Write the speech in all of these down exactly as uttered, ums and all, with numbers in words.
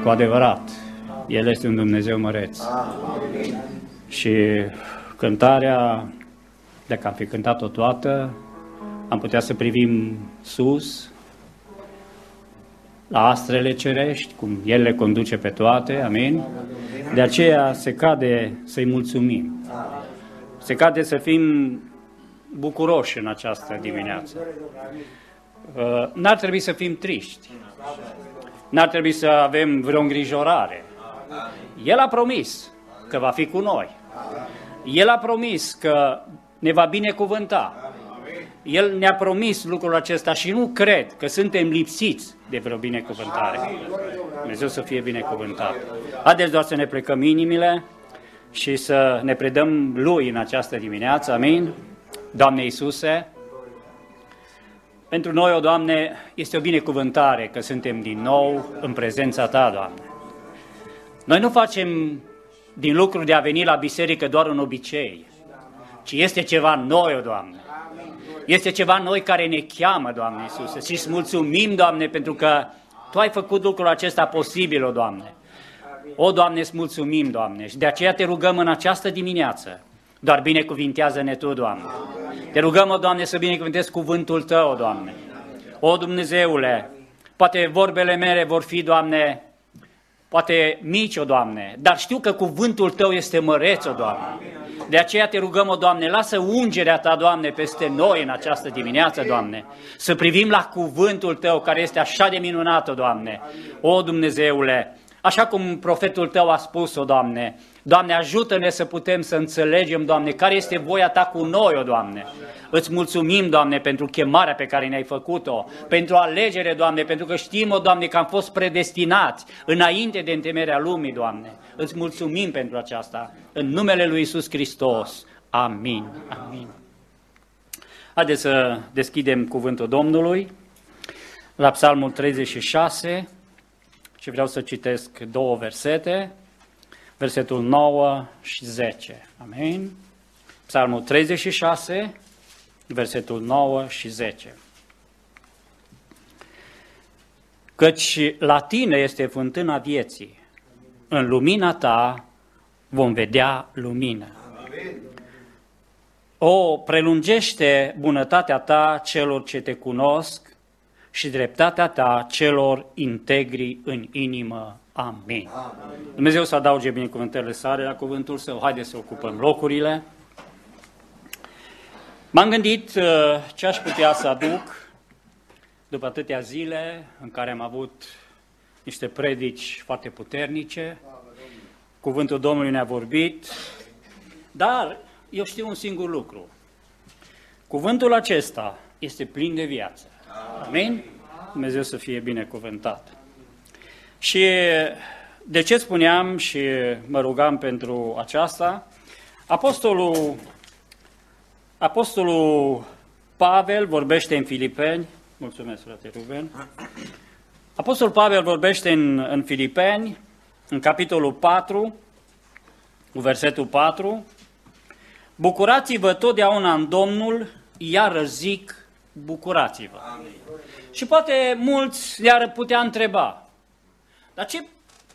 cu adevărat, El este un Dumnezeu măreț. Și cântarea, dacă am fi cântat-o toată, am putea să privim sus, la astrele cerești, cum El le conduce pe toate, amin? De aceea se cade să-i mulțumim. Se cade să fim bucuroși în această dimineață. N-ar trebui să fim triști. N-ar trebui să avem vreo îngrijorare. El a promis că va fi cu noi. El a promis că ne va binecuvânta. El ne-a promis lucrul acesta și nu cred că suntem lipsiți de vreo binecuvântare. Dumnezeu să fie binecuvântat. Haideți doar să ne plecăm inimile și să ne predăm Lui în această dimineață. Amin? Doamne Iisuse, pentru noi, o Doamne, este o binecuvântare că suntem din nou în prezența Ta, Doamne. Noi nu facem din lucru de a veni la biserică doar un obicei, ci este ceva noi, o Doamne. Este ceva noi care ne cheamă, Doamne Iisuse, și îți mulțumim, Doamne, pentru că Tu ai făcut lucrul acesta posibil, o Doamne. O, Doamne, îți mulțumim, Doamne, și de aceea Te rugăm în această dimineață. Doar binecuvintează-ne Tu, Doamne. Te rugăm, o Doamne, să binecuvântezi cuvântul Tău, o Doamne. O, Dumnezeule, poate vorbele mele vor fi, Doamne, poate mici, o Doamne, dar știu că cuvântul Tău este măreț, o Doamne. De aceea Te rugăm, o Doamne, lasă ungerea Ta, Doamne, peste noi în această dimineață, Doamne. Să privim la cuvântul Tău, care este așa de minunat, o Doamne. O, Dumnezeule, așa cum profetul Tău a spus-o, Doamne, Doamne, ajută-ne să putem să înțelegem, Doamne, care este voia Ta cu noi, o Doamne. Îți mulțumim, Doamne, pentru chemarea pe care ne-ai făcut-o, pentru alegere, Doamne, pentru că știm, o Doamne, că am fost predestinați înainte de întemeierea lumii, Doamne. Îți mulțumim pentru aceasta, în numele lui Iisus Hristos. Amin. Amin. Haideți să deschidem cuvântul Domnului la Psalmul treizeci și șase și vreau să citesc două versete. Versetul nouă și zece. Amin. Psalmul treizeci și șase, versetul nouă și zece. Căci la Tine este fântâna vieții, în lumina Ta vom vedea lumină. O, prelungește bunătatea Ta celor ce Te cunosc și dreptatea Ta celor integri în inimă. Amin. Dumnezeu să adauge binecuvântările sale la cuvântul Său. Haideți să ocupăm locurile. M-am gândit ce aș putea să aduc după atâtea zile în care am avut niște predici foarte puternice. Cuvântul Domnului ne-a vorbit, dar eu știu un singur lucru. Cuvântul acesta este plin de viață. Amin? Dumnezeu să fie binecuvântat. Și de ce spuneam și mă rugam pentru aceasta? Apostolul, Apostolul Pavel vorbește în Filipeni, mulțumesc, frate Ruben. Apostolul Pavel vorbește în, în Filipeni, în capitolul patru, cu versetul patru, bucurați-vă totdeauna în Domnul, iar zic, bucurați-vă. Amin. Și poate mulți le-ar putea întreba, dar ce,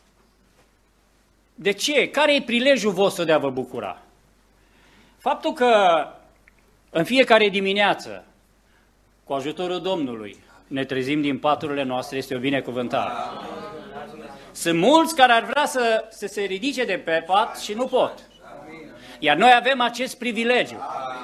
de ce? Care e prilejul vostru de a vă bucura? Faptul că în fiecare dimineață, cu ajutorul Domnului, ne trezim din paturile noastre, este o binecuvântare. Sunt mulți care ar vrea să, să se ridice de pe pat și nu pot. Iar noi avem acest privilegiu.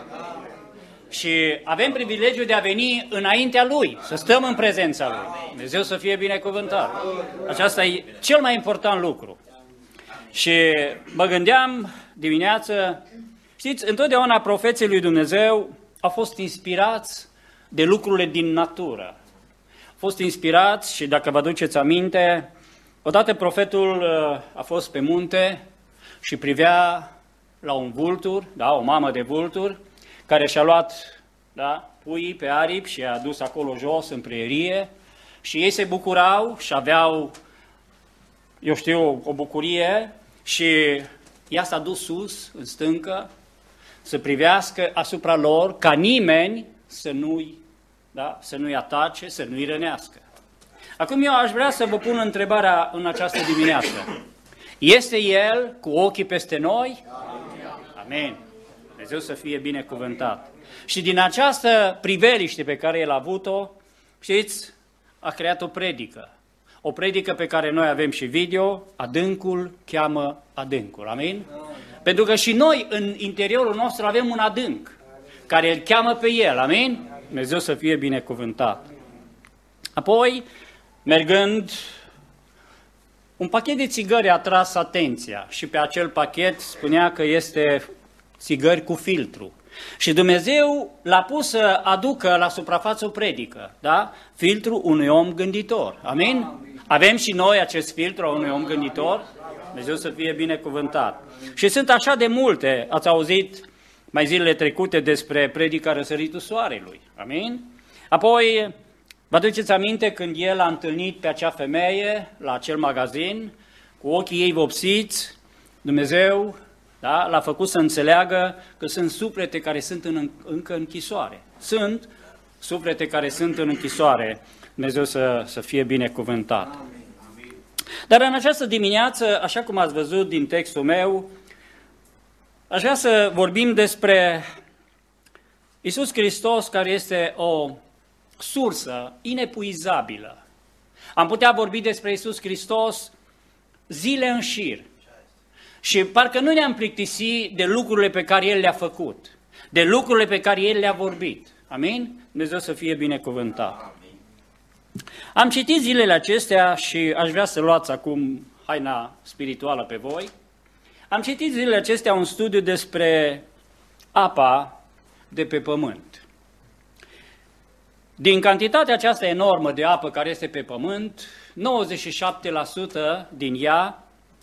Și avem privilegiul de a veni înaintea Lui, să stăm în prezența Lui. Dumnezeu să fie binecuvântat. Aceasta e cel mai important lucru. Și mă gândeam dimineață, știți, întotdeauna profeții lui Dumnezeu au fost inspirați de lucrurile din natură. Au fost inspirați și dacă vă aduceți aminte, odată profetul a fost pe munte și privea la un vultur, da, o mamă de vulturi, care și-a luat, da, puii pe aripi și i-a dus acolo jos în prierie și ei se bucurau și aveau, eu știu, o bucurie și ea s-a dus sus, în stâncă, să privească asupra lor, ca nimeni să nu-i, da, să nu-i atace, să nu-i rănească. Acum eu aș vrea să vă pun întrebarea în această dimineață. Este El cu ochii peste noi? Amin. Dumnezeu să fie binecuvântat. Și din această priveliște pe care El a avut-o, știți, a creat o predică. O predică pe care noi avem și video, adâncul cheamă adâncul. Amin? Pentru că și noi în interiorul nostru avem un adânc care îl cheamă pe El. Amin? Dumnezeu să fie binecuvântat. Apoi, mergând, un pachet de țigări a tras atenția și pe acel pachet spunea că este țigări cu filtru. Și Dumnezeu l-a pus să aducă la suprafață o predică, da? Filtrul unui om gânditor. Amin? Avem și noi acest filtru a unui om gânditor? Dumnezeu să fie binecuvântat. Și sunt așa de multe, ați auzit mai zilele trecute despre predica răsăritul soarelui. Amin? Apoi, vă aduceți aminte când el a întâlnit pe acea femeie la acel magazin, cu ochii ei vopsiți, Dumnezeu, da, l-a făcut să înțeleagă că sunt suflete care sunt în, încă în închisoare. Sunt suflete care sunt în închisoare. Dumnezeu să, să fie binecuvântat. Dar în această dimineață, așa cum ați văzut din textul meu, aș vrea să vorbim despre Iisus Hristos, care este o sursă inepuizabilă. Am putea vorbi despre Iisus Hristos zile în șir. Și parcă nu ne-am plictisit de lucrurile pe care El le-a făcut, de lucrurile pe care El le-a vorbit. Amin? Dumnezeu să fie binecuvântat. Am citit zilele acestea și aș vrea să luați acum haina spirituală pe voi. Am citit zilele acestea un studiu despre apa de pe pământ. Din cantitatea aceasta enormă de apă care este pe pământ, nouăzeci și șapte la sută din ea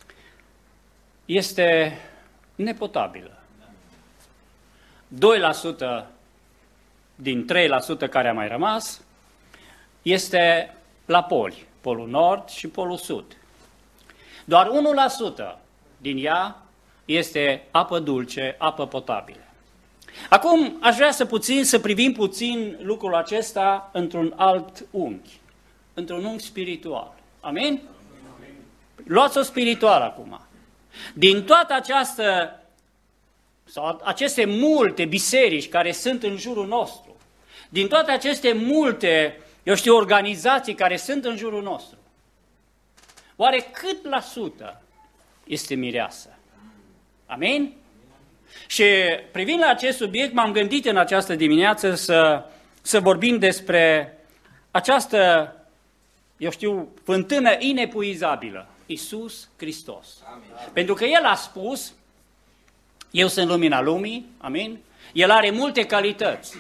este nepotabilă. doi la sută din trei la sută care a mai rămas este la poli, polul nord și polul sud. Doar unu la sută din ea este apă dulce, apă potabilă. Acum aș vrea să, puțin, să privim puțin lucrul acesta într-un alt unghi, într-un unghi spiritual. Amin? Luați-o spiritual acum. Din toată această, sau aceste multe biserici care sunt în jurul nostru, din toate aceste multe, eu știu, organizații care sunt în jurul nostru, oare cât la sută este mireasă? Amin? Și privind la acest subiect, m-am gândit în această dimineață să, să vorbim despre această, eu știu, fântână inepuizabilă, Iisus Hristos. Amin. Pentru că El a spus, eu sunt lumina lumii, amin? El are multe calități.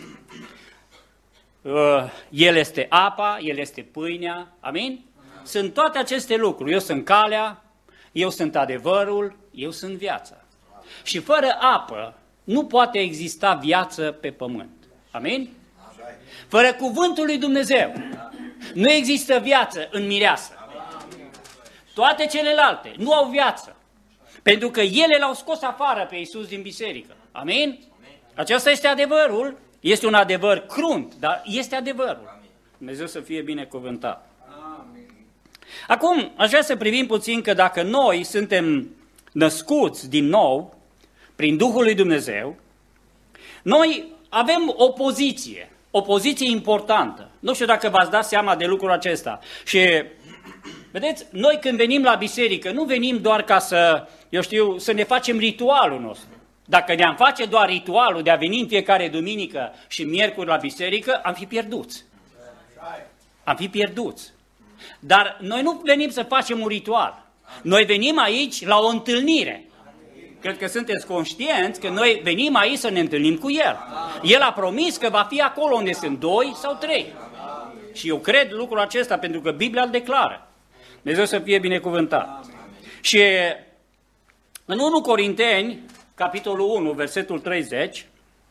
El este apa, El este pâinea, amin? Sunt toate aceste lucruri. Eu sunt calea, eu sunt adevărul, eu sunt viața. Și fără apă nu poate exista viață pe pământ. Amin? Fără cuvântul lui Dumnezeu nu există viață în mireasă. Toate celelalte nu au viață. Pentru că ele l-au scos afară pe Iisus din biserică. Amin? Aceasta este adevărul. Este un adevăr crunt, dar este adevărul. Dumnezeu să fie binecuvântat. Acum, aș vrea să privim puțin că dacă noi suntem născuți din nou, prin Duhul lui Dumnezeu, noi avem o poziție, o poziție importantă. Nu știu dacă v-ați dat seama de lucrul acesta. Și, vedeți, noi când venim la biserică, nu venim doar ca să, eu știu, să ne facem ritualul nostru. Dacă ne-am face doar ritualul de a veni în fiecare duminică și miercuri la biserică, am fi pierduți. Am fi pierduți. Dar noi nu venim să facem un ritual. Noi venim aici la o întâlnire. Cred că sunteți conștienți că noi venim aici să ne întâlnim cu El. El a promis că va fi acolo unde sunt doi sau trei. Și eu cred lucrul acesta pentru că Biblia îl declară. Dumnezeu să fie binecuvântat. Și în întâi Corinteni, capitolul unu, versetul treizeci,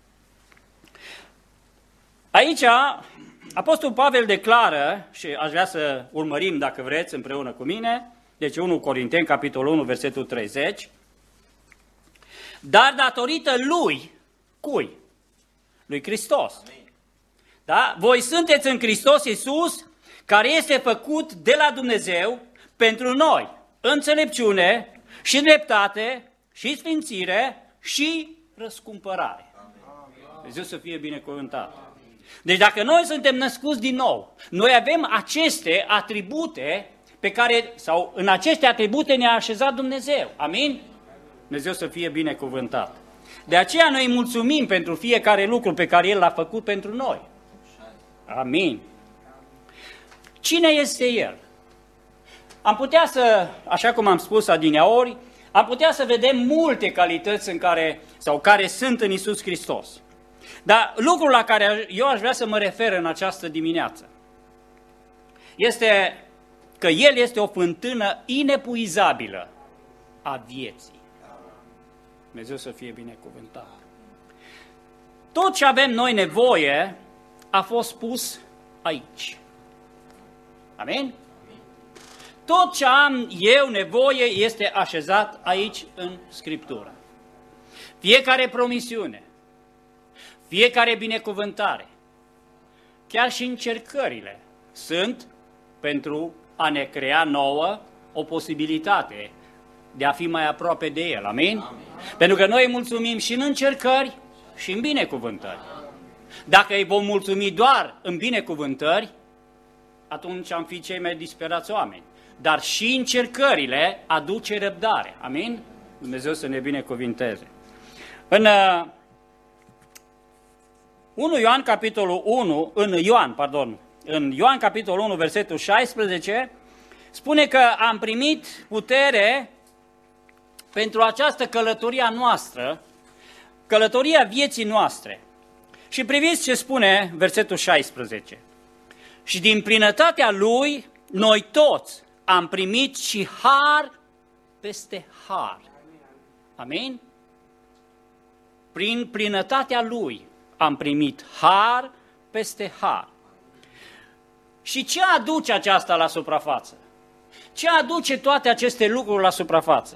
aici Apostolul Pavel declară, și aș vrea să urmărim dacă vreți împreună cu mine, deci întâi Corinteni, capitolul unu, versetul treizeci, dar datorită lui, cui? Lui Hristos. Da? Voi sunteți în Hristos Iisus, care este făcut de la Dumnezeu pentru noi, înțelepciune și dreptate și sfințire și răscumpărare. Dumnezeu să fie binecuvântat. Deci dacă noi suntem născuți din nou, noi avem aceste atribute pe care, sau în aceste atribute ne-a așezat Dumnezeu. Amin? Dumnezeu să fie binecuvântat. De aceea noi mulțumim pentru fiecare lucru pe care El l-a făcut pentru noi. Amin. Cine este El? Am putea să, așa cum am spus adineaori, am putea să vedem multe calități în care, sau care sunt în Iisus Hristos. Dar lucrul la care eu aș vrea să mă refer în această dimineață este că El este o fântână inepuizabilă a vieții. Dumnezeu să fie binecuvântat. Tot ce avem noi nevoie a fost pus aici. Amin? Tot ce am eu nevoie este așezat aici în Scriptură. Fiecare promisiune, fiecare binecuvântare, chiar și încercările, sunt pentru a ne crea nouă o posibilitate de a fi mai aproape de El. Amin? Amin. Pentru că noi îi mulțumim și în încercări și în binecuvântări. Dacă îi vom mulțumi doar în binecuvântări, atunci am fi cei mai disperați oameni. Dar și încercările aduce răbdare. Amin? Dumnezeu să ne binecuvinteze. În uh, unu Ioan capitolul unu, în Ioan, pardon, în Ioan capitolul unu, versetul șaisprezece, spune că am primit putere pentru această călătoria noastră, călătoria vieții noastre. Și priviți ce spune versetul șaisprezece. Și din plinătatea Lui, noi toți am primit și har peste har. Amin? Prin plinătatea Lui am primit har peste har. Și ce aduce aceasta la suprafață? Ce aduce toate aceste lucruri la suprafață?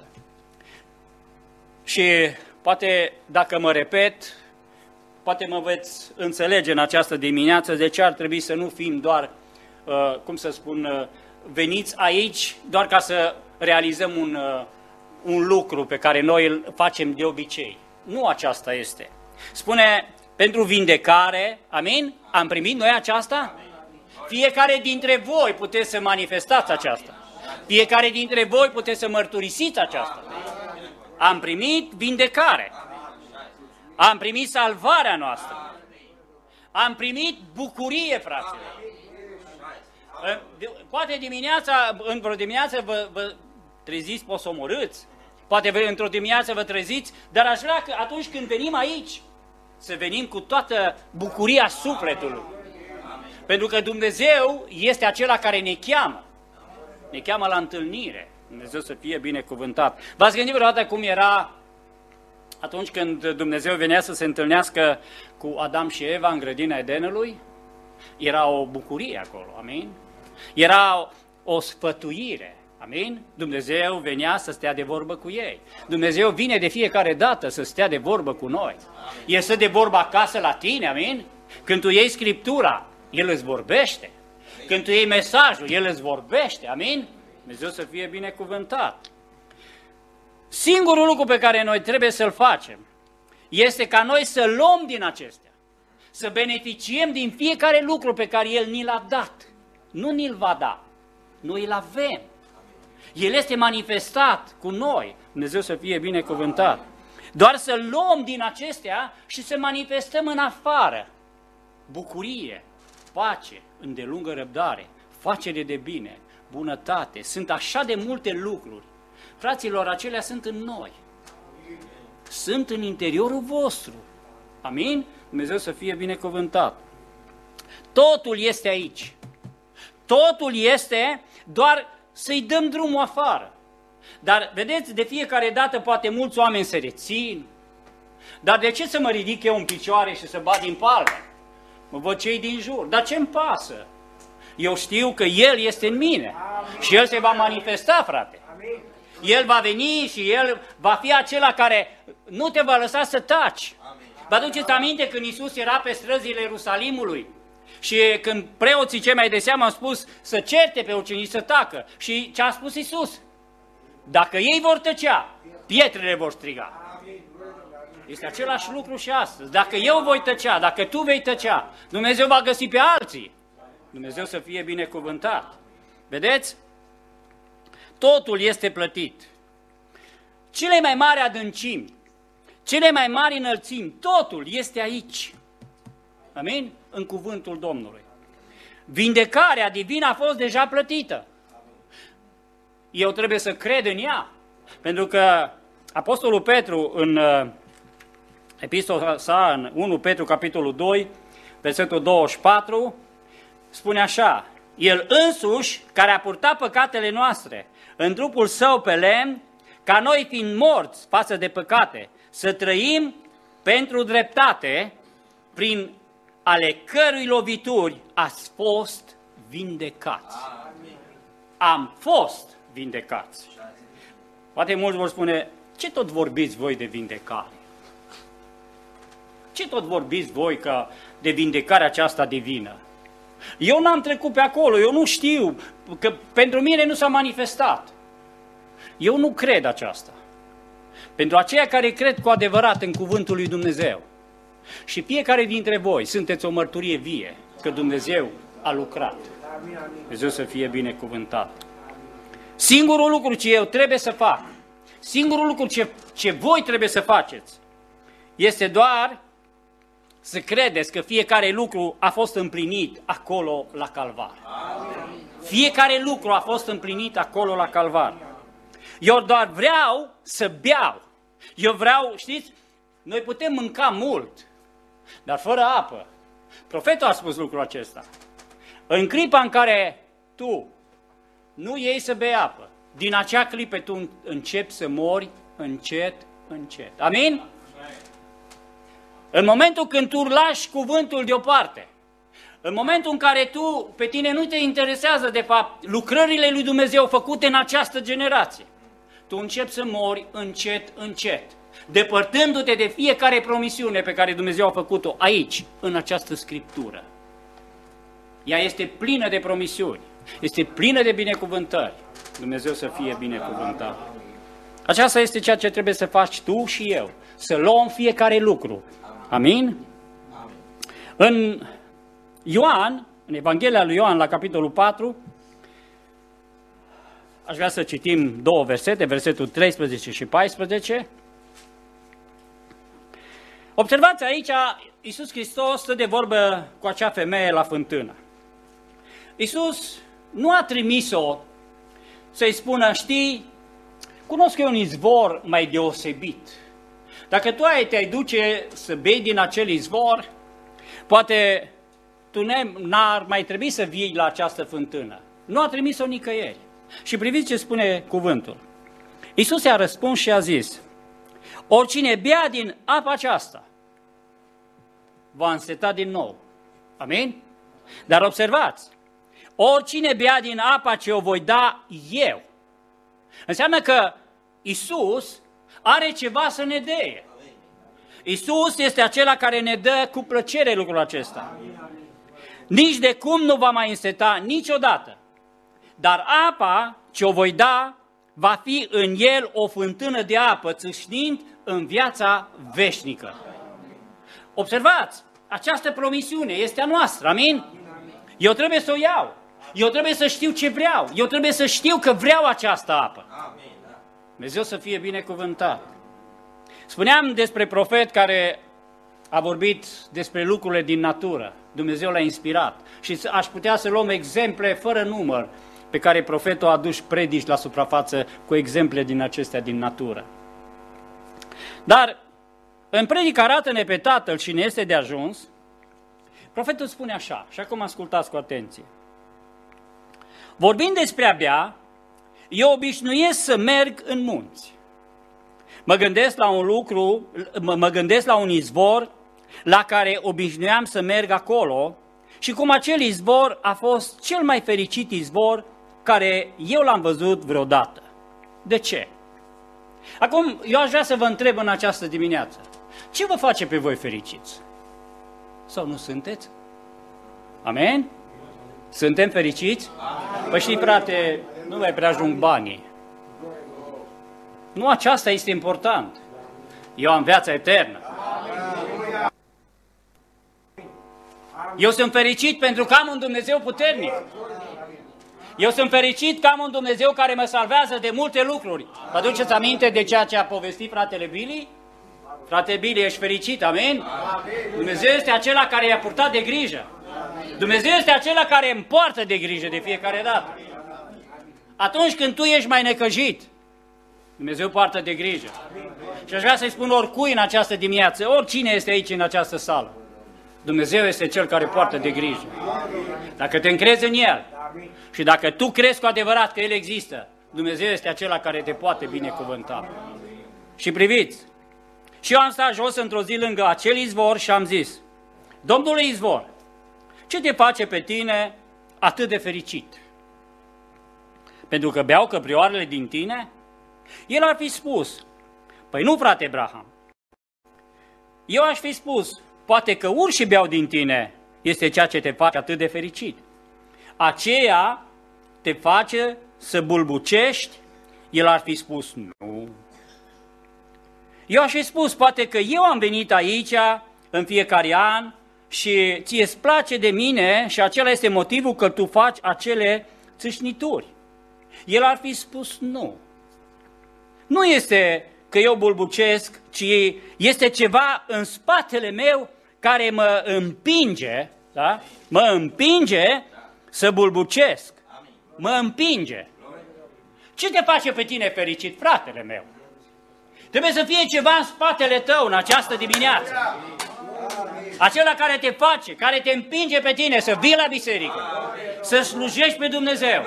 Și poate, dacă mă repet, poate mă veți înțelege în această dimineață de ce ar trebui să nu fim doar, uh, cum să spun, uh, veniți aici doar ca să realizăm un, uh, un lucru pe care noi îl facem de obicei. Nu aceasta este. Spune, pentru vindecare, amin? Am primit noi aceasta? Fiecare dintre voi puteți să manifestați aceasta. Fiecare dintre voi puteți să mărturisiți aceasta. Am primit vindecare. Am primit salvarea noastră. Am primit bucurie, fraților. Poate dimineața, într-o dimineață vă, vă treziți posomorâți. Poate într-o dimineață vă treziți, dar aș vrea că atunci când venim aici, să venim cu toată bucuria sufletului. Pentru că Dumnezeu este acela care ne cheamă. Ne cheamă la întâlnire. Dumnezeu să fie binecuvântat. V-ați gândit vreodată cum era atunci când Dumnezeu venea să se întâlnească cu Adam și Eva în grădina Edenului? Era o bucurie acolo, amin? Era o sfătuire, amin? Dumnezeu venea să stea de vorbă cu ei. Dumnezeu vine de fiecare dată să stea de vorbă cu noi. El stă de vorbă acasă la tine, amin? Când tu iei Scriptura, El îți vorbește. Când tu iei mesajul, El îți vorbește, amin? Dumnezeu să fie binecuvântat. Singurul lucru pe care noi trebuie să-l facem este ca noi să luăm din acestea, să beneficiem din fiecare lucru pe care El ni l-a dat. Nu ni-l va da, noi îl avem. El este manifestat cu noi. Dumnezeu să fie binecuvântat. Doar să luăm din acestea și să manifestăm în afară bucurie, pace, îndelungă răbdare, facere de bine, bunătate. Sunt așa de multe lucruri. Fraților, acelea sunt în noi. Sunt în interiorul vostru. Amin? Dumnezeu să fie binecuvântat. Totul este aici. Totul este doar să-i dăm drumul afară. Dar, vedeți, de fiecare dată poate mulți oameni se rețin. Dar de ce să mă ridic eu în picioare și să bat din palmă? Mă văd cei din jur. Dar ce-mi pasă? Eu știu că El este în mine. Amin. Și El se va manifesta, frate. Amin. El va veni și El va fi acela care nu te va lăsa să taci. Amin. Vă aduceți aminte când Iisus era pe străzile Ierusalimului Și când preoții cei mai de seamă au spus să certe pe ucenici să tacă, și ce a spus Iisus? Dacă ei vor tăcea, pietrele vor striga. Este același lucru și astăzi. Dacă eu voi tăcea, dacă tu vei tăcea, Dumnezeu va găsi pe alții. Dumnezeu să fie binecuvântat. Vedeți? Totul este plătit. Cele mai mari adâncimi, cele mai mari înălțimi, totul este aici. Amin? În cuvântul Domnului. Vindecarea divină a fost deja plătită. Eu trebuie să cred în ea. Pentru că Apostolul Petru în uh, epistola sa, în unu Petru capitolul doi, versetul douăzeci și patru, spune așa: El însuși, care a purtat păcatele noastre în trupul său pe lemn, ca noi fiind morți față de păcate, să trăim pentru dreptate, prin ale cărui lovituri ați fost vindecați. Amin. Am fost vindecați. Poate mulți vor spune, ce tot vorbiți voi de vindecare? Ce tot vorbiți voi ca de vindecarea aceasta divină? Eu n-am trecut pe acolo, eu nu știu, că pentru mine nu s-a manifestat. Eu nu cred aceasta. Pentru aceia care cred cu adevărat în cuvântul lui Dumnezeu. Și fiecare dintre voi sunteți o mărturie vie că Dumnezeu a lucrat. Dumnezeu să fie binecuvântat. Singurul lucru ce eu trebuie să fac, singurul lucru ce, ce voi trebuie să faceți, este doar să credeți că fiecare lucru a fost împlinit acolo la Calvar. Fiecare lucru a fost împlinit acolo la Calvar. Eu doar vreau să beau. Eu vreau, știți, noi putem mânca mult, dar fără apă. Profetul a spus lucrul acesta. În clipa în care tu nu iei să bei apă, din acea clipă tu începi să mori încet, încet. Amin? În momentul când tu lași cuvântul deoparte, în momentul în care tu, pe tine nu te interesează de fapt lucrările lui Dumnezeu făcute în această generație, tu începi să mori încet, încet, depărtându-te de fiecare promisiune pe care Dumnezeu a făcut-o aici, în această Scriptură. Ea este plină de promisiuni, este plină de binecuvântări. Dumnezeu să fie binecuvântat. Aceasta este ceea ce trebuie să faci tu și eu, să luăm fiecare lucru. Amin? În Ioan, în Evanghelia lui Ioan, la capitolul patru, aș vrea să citim două versete, versetul treisprezece și paisprezece. Observați aici, Iisus Hristos stă de vorbă cu acea femeie la fântână. Iisus nu a trimis-o să-i spună, știi, cunosc eu un izvor mai deosebit. Dacă tu ai te-ai duce să bei din acel izvor, poate tu n-ar mai trebui să vii la această fântână. Nu a trimis-o nicăieri. Și priviți ce spune cuvântul. Iisus i-a răspuns și a zis, oricine bea din apa aceasta, va înseta din nou. Amin? Dar observați, oricine bea din apa ce o voi da eu, înseamnă că Iisus are ceva să ne dea. Iisus este acela care ne dă cu plăcere lucrul acesta. Nici de cum nu va mai înseta niciodată. Dar apa ce o voi da va fi în el o fântână de apă, țâșnind în viața veșnică. Observați, această promisiune este a noastră, amin? Eu trebuie să o iau. Eu trebuie să știu ce vreau. Eu trebuie să știu că vreau această apă. Dumnezeu să fie binecuvântat. Spuneam despre profet care a vorbit despre lucrurile din natură. Dumnezeu l-a inspirat. Și aș putea să luăm exemple fără număr pe care profetul a adus predici la suprafață cu exemple din acestea din natură. Dar în predică arată-ne pe Tatăl și ne este de ajuns, profetul spune așa, și acum ascultați cu atenție. Vorbind despre a bea, eu obișnuiesc să merg în munți. Mă gândesc la un lucru, mă, mă gândesc la un izvor la care obișnuiam să merg acolo și cum acel izvor a fost cel mai fericit izvor care eu l-am văzut vreodată. De ce? Acum, eu aș vrea să vă întreb în această dimineață, ce vă face pe voi fericiți? Sau nu sunteți? Amen? Suntem fericiți? Păi știi, frate, nu mai prea ajung banii. Nu aceasta este important. Eu am viața eternă. Eu sunt fericit pentru că am un Dumnezeu puternic. Eu sunt fericit că am un Dumnezeu care mă salvează de multe lucruri. Vă aduceți aminte de ceea ce a povestit fratele Billy? Frate Billy, ești fericit, amen? Dumnezeu este acela care i-a purtat de grijă. Dumnezeu este acela care îmi poartă de grijă de fiecare dată. Atunci când tu ești mai necăjit, Dumnezeu poartă de grijă. Și aș vrea să-i spun oricui în această dimineață, oricine este aici în această sală, Dumnezeu este Cel care poartă de grijă. Dacă te încrezi în El și dacă tu crezi cu adevărat că El există, Dumnezeu este acela care te poate binecuvânta. Și priviți, și eu am stat jos într-o zi lângă acel izvor și am zis, Domnule izvor, ce te face pe tine atât de fericit? Pentru că beau căprioarele din tine? El ar fi spus, păi nu, frate Abraham. Eu aș fi spus, poate că urșii beau din tine este ceea ce te face atât de fericit. Aceea te face să bulbucești? El ar fi spus, nu. Eu aș fi spus, poate că eu am venit aici în fiecare an și ție îți place de mine și acela este motivul că tu faci acele țâșnituri. El ar fi spus, nu. Nu este că eu bulbucesc, ci este ceva în spatele meu care mă împinge, da? Mă împinge să bulbucesc. Mă împinge. Ce te face pe tine fericit, fratele meu? Trebuie să fie ceva în spatele tău în această dimineață. Acela care te face, care te împinge pe tine să vii la biserică, să slujești pe Dumnezeu,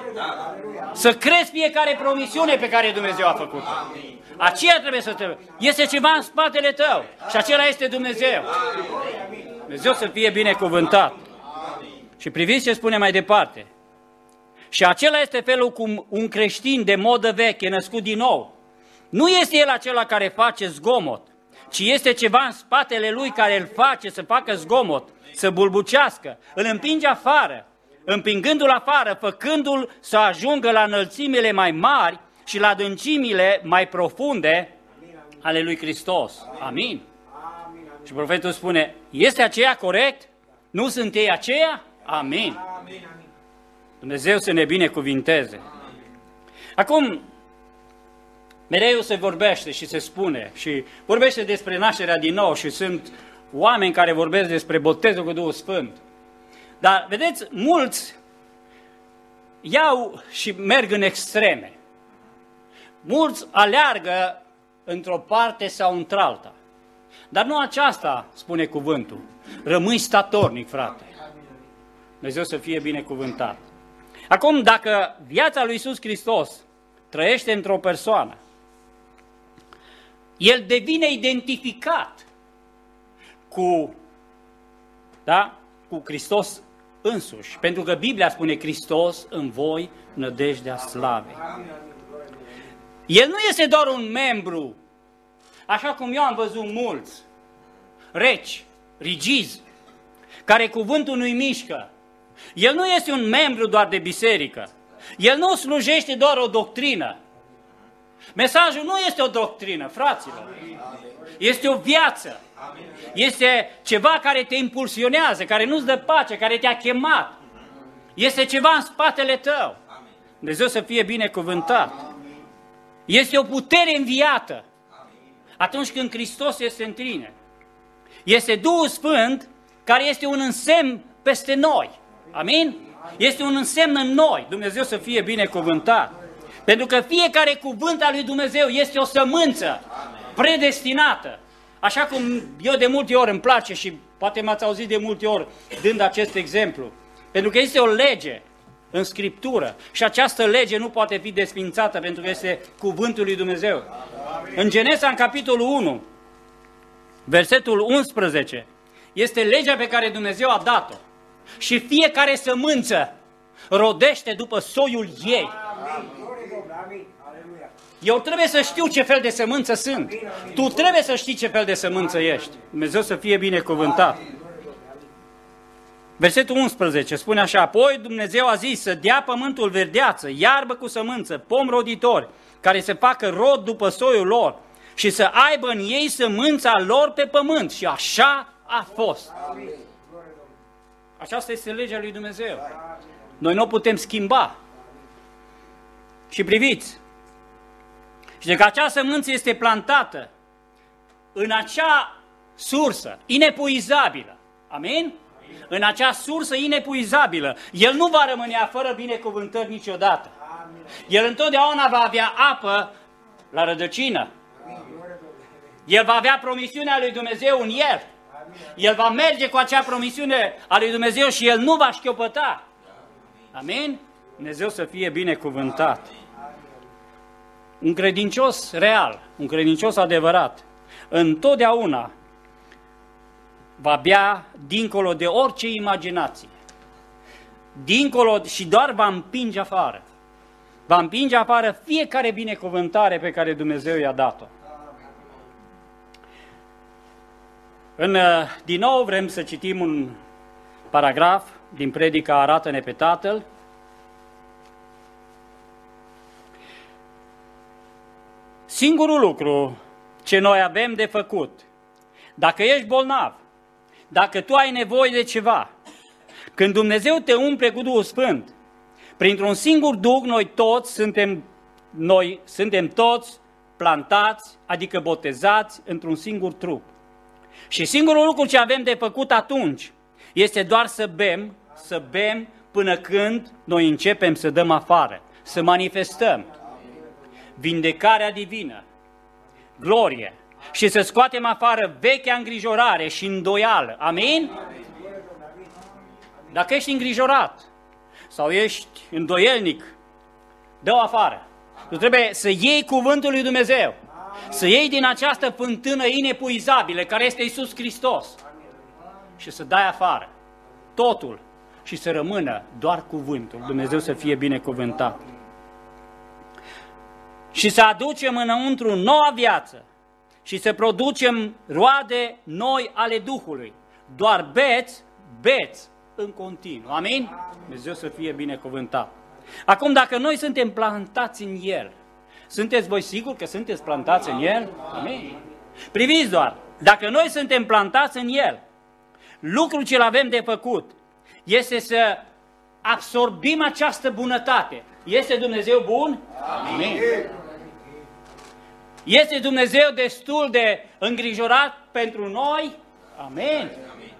să crezi fiecare promisiune pe care Dumnezeu a făcut-o. Aceea trebuie să te... Este ceva în spatele tău și acela este Dumnezeu. Dumnezeu să fie binecuvântat. Și priviți ce spune mai departe. Și acela este felul cum un creștin de modă veche, născut din nou, nu este el acela care face zgomot, ci este ceva în spatele lui care îl face să facă zgomot, să bulbucească, îl împinge afară, împingându-l afară, făcându-l să ajungă la înălțimile mai mari și la adâncimile mai profunde ale lui Hristos. Amin. Și profetul spune, este aceea corect? Nu sunt ei aceia? Amin. Dumnezeu să ne binecuvinteze. Acum, mereu se vorbește și se spune și vorbește despre nașterea din nou și sunt oameni care vorbesc despre botezul cu Duhul Sfânt. Dar, vedeți, mulți iau și merg în extreme. Mulți aleargă într-o parte sau într-alta. Dar nu aceasta spune cuvântul. Rămâi statornic, frate. Dumnezeu să fie binecuvântat. Acum, dacă viața lui Iisus Hristos trăiește într-o persoană, el devine identificat cu, da, cu Hristos însuși. Pentru că Biblia spune Hristos în voi, nădejdea slavei. El nu este doar un membru, așa cum eu am văzut mulți, reci, rigizi, care cuvântul nu-i mișcă. El nu este un membru doar de biserică. El nu slujește doar o doctrină. Mesajul nu este o doctrină, fraților. Este o viață. Este ceva care te impulsionează, care nu-ți dă pace, care te-a chemat. Este ceva în spatele tău. Dumnezeu să fie binecuvântat. Este o putere înviată. Atunci când Hristos este în tine. Este Duhul Sfânt care este un însemn peste noi. Amin? Este un însemn în noi. Dumnezeu să fie binecuvântat. Pentru că fiecare cuvânt al lui Dumnezeu este o sămânță predestinată. Așa cum eu de multe ori îmi place și poate m-ați auzit de multe ori dând acest exemplu. Pentru că este o lege în Scriptură și această lege nu poate fi desfințată pentru că este cuvântul lui Dumnezeu. În Genesa, în capitolul unu, versetul unsprezece, este legea pe care Dumnezeu a dat-o. Și fiecare sămânță rodește după soiul ei. Eu trebuie să știu ce fel de sămânță sunt. Tu trebuie să știi ce fel de sămânță ești. Dumnezeu să fie binecuvântat. Versetul unsprezece spune așa: apoi Dumnezeu a zis să dea pământul verdeață, iarbă cu sămânță, pom roditori, care să facă rod după soiul lor și să aibă în ei sămânța lor pe pământ. Și așa a fost. Aceasta este legea lui Dumnezeu. Noi nu o putem schimba. Și priviți, și dacă acea sămânță este plantată în acea sursă inepuizabilă, amin? În acea sursă inepuizabilă, el nu va rămâne fără binecuvântări niciodată. El întotdeauna va avea apă la rădăcină. El va avea promisiunea lui Dumnezeu în el. El va merge cu acea promisiune a lui Dumnezeu și el nu va șchiopăta. Amin? Dumnezeu să fie binecuvântat. Un credincios real, un credincios adevărat, întotdeauna va bea dincolo de orice imaginație. Dincolo și doar va împinge afară. Va împinge afară fiecare binecuvântare pe care Dumnezeu i-a dat-o. În, din nou vrem să citim un paragraf din predica Arată-ne pe Tatăl. Singurul lucru ce noi avem de făcut, dacă ești bolnav, dacă tu ai nevoie de ceva, când Dumnezeu te umple cu Duhul Sfânt, printr-un singur Duh, noi toți suntem, noi suntem toți plantați, adică botezați într-un singur trup. Și singurul lucru ce avem de făcut atunci este doar să bem, să bem până când noi începem să dăm afară, să manifestăm vindecarea divină, glorie, și să scoatem afară vechea îngrijorare și îndoială. Amin? Dacă ești îngrijorat sau ești îndoielnic, dă-o afară. Tu trebuie să iei cuvântul lui Dumnezeu, să iei din această fântână inepuizabilă care este Iisus Hristos și să dai afară totul și să rămână doar cuvântul. Dumnezeu să fie binecuvântat. Și să aducem înăuntru noua viață și să producem roade noi ale Duhului. Doar beți, beți în continuu. Amin? Dumnezeu să fie binecuvântat. Acum, dacă noi suntem plantați în El, sunteți voi siguri că sunteți plantați în El? Amin? Priviți doar, dacă noi suntem plantați în El, lucrul ce avem de făcut este să absorbim această bunătate. Este Dumnezeu bun? Amin. Este Dumnezeu destul de îngrijorat pentru noi? Amin.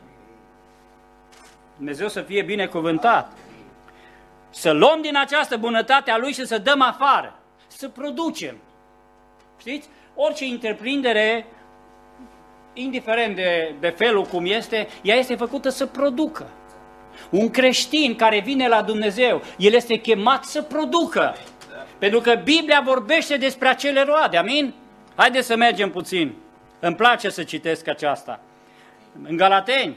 Dumnezeu să fie binecuvântat. Să luăm din această bunătate a Lui și să dăm afară. Să producem. Știți? Orice întreprindere, indiferent de, de felul cum este, ea este făcută să producă. Un creștin care vine la Dumnezeu, el este chemat să producă. Pentru că Biblia vorbește despre acele roade, amin? Haideți să mergem puțin. Îmi place să citesc aceasta. În Galateni,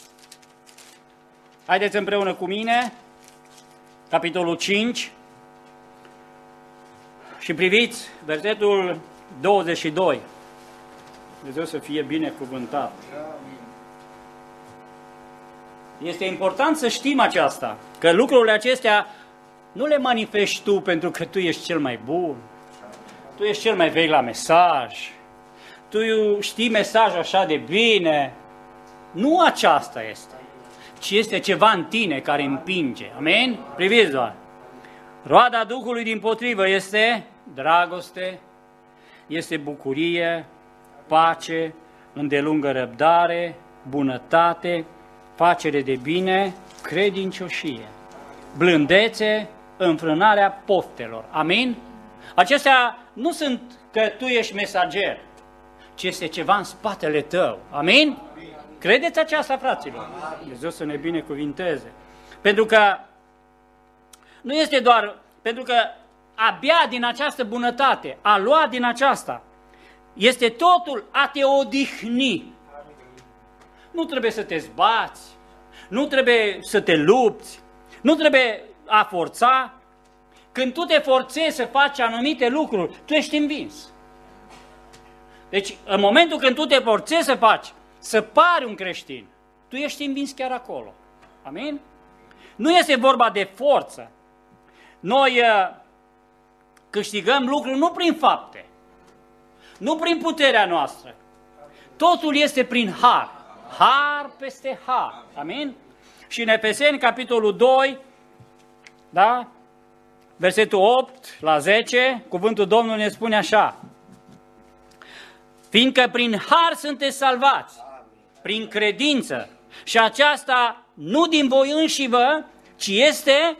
haideți împreună cu mine, capitolul cinci, și priviți versetul douăzeci și doi. Dumnezeu să fie binecuvântat. Este important să știm aceasta, că lucrurile acestea nu le manifesti tu pentru că tu ești cel mai bun, tu ești cel mai vechi la mesaj, tu știi mesajul așa de bine. Nu aceasta este, ci este ceva în tine care împinge. Amin? Priviți doar. Roada Duhului dimpotrivă este dragoste, este bucurie, pace, îndelungă răbdare, bunătate, facere de bine, credincioșie, blândețe, înfrânarea poftelor. Amin? Acestea nu sunt că tu ești mesager, ci este ceva în spatele tău. Amin? Credeți aceasta, fraților? Dumnezeu să ne binecuvinteze. Pentru că nu este doar, pentru că abia din această bunătate, a lua din aceasta, este totul a te odihni. Nu trebuie să te zbați, nu trebuie să te lupți, nu trebuie a forța. Când tu te forțezi să faci anumite lucruri, tu ești învins. Deci, în momentul când tu te forțezi să faci, să pari un creștin, tu ești învins chiar acolo. Amin? Nu este vorba de forță. Noi uh, câștigăm lucruri nu prin fapte, nu prin puterea noastră. Totul este prin har. Har peste har. Amin? Și în Efeseni, capitolul doi, da? Versetul opt la zece, cuvântul Domnului ne spune așa: fiindcă prin har sunteți salvați, prin credință, și aceasta nu din voi înși vă, ci este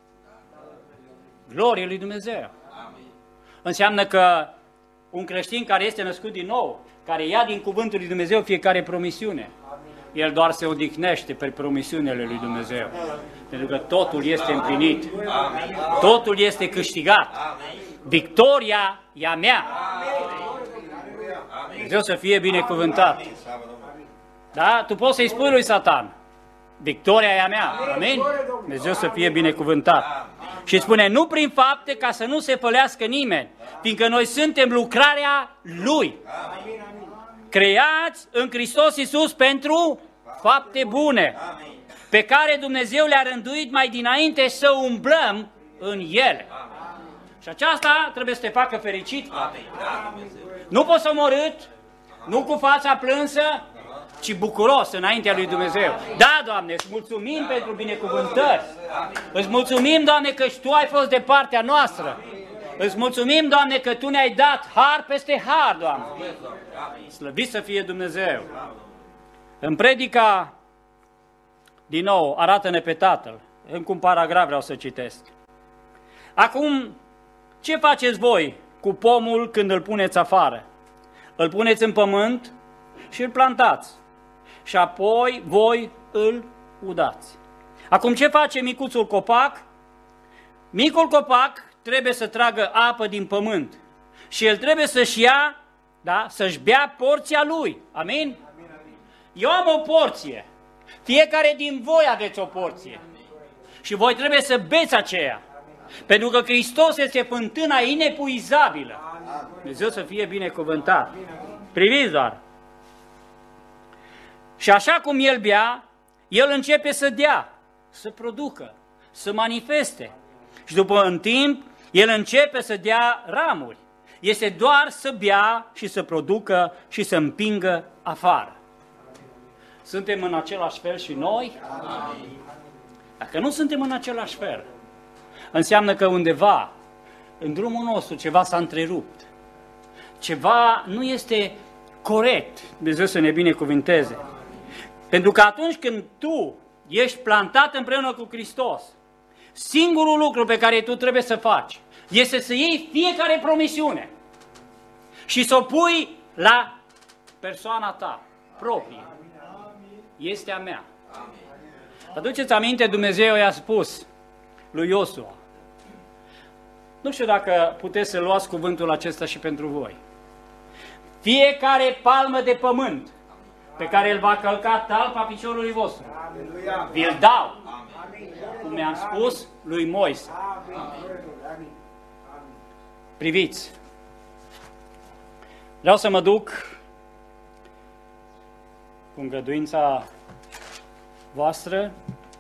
glorie lui Dumnezeu. Înseamnă că un creștin care este născut din nou, care ia din cuvântul lui Dumnezeu fiecare promisiune, el doar se odihnește pe promisiunile lui Dumnezeu. Pentru că totul este împlinit. Totul este câștigat. Victoria e a mea. Dumnezeu să fie binecuvântat. Da? Tu poți să-i spui lui Satan: victoria e a mea. Amin? Dumnezeu să fie binecuvântat. Și spune: nu prin fapte, ca să nu se pălească nimeni, fiindcă noi suntem lucrarea Lui, creați în Hristos Iisus pentru fapte bune, pe care Dumnezeu le-a rânduit mai dinainte să umblăm în ele. Și aceasta trebuie să te facă fericit. Nu poți să omorât, nu cu fața plânsă, ci bucuros înaintea lui Dumnezeu. Da, Doamne, îți mulțumim pentru binecuvântări. Îți mulțumim, Doamne, că și Tu ai fost de partea noastră. Îți mulțumim, Doamne, că Tu ne-ai dat har peste har, Doamne. Slăvit să fie Dumnezeu. În predica, din nou, arată-ne pe Tatăl. Încă un paragraf vreau să citesc. Acum, ce faceți voi cu pomul când îl puneți afară? Îl puneți în pământ și îl plantați. Și apoi voi îl udați. Acum, ce face micuțul copac? Micul copac trebuie să tragă apă din pământ și el trebuie să-și ia, da, să-și bea porția lui. Amin? Eu am o porție. Fiecare din voi aveți o porție. Și voi trebuie să beți aceea. Pentru că Hristos este fântâna inepuizabilă. Dumnezeu să fie binecuvântat. Priviți doar. Și așa cum el bea, el începe să dea, să producă, să manifeste. Și după un timp, el începe să dea ramuri. Este doar să bea și să producă și să împingă afară. Suntem în același fel și noi? Dacă nu suntem în același fel, înseamnă că undeva, în drumul nostru, ceva s-a întrerupt. Ceva nu este corect. Dumnezeu să ne binecuvinteze. Pentru că atunci când tu ești plantat împreună cu Hristos, singurul lucru pe care tu trebuie să faci este să iei fiecare promisiune și să o pui la persoana ta proprie. Este a mea. Aduceți aminte, Dumnezeu i-a spus lui Iosua. Nu știu dacă puteți să luați cuvântul acesta și pentru voi. Fiecare palmă de pământ pe care îl va călca talpa piciorului vostru, vi-l dau, cum mi-am spus lui Moise. Priviți, vreau să mă duc cu îngăduința voastră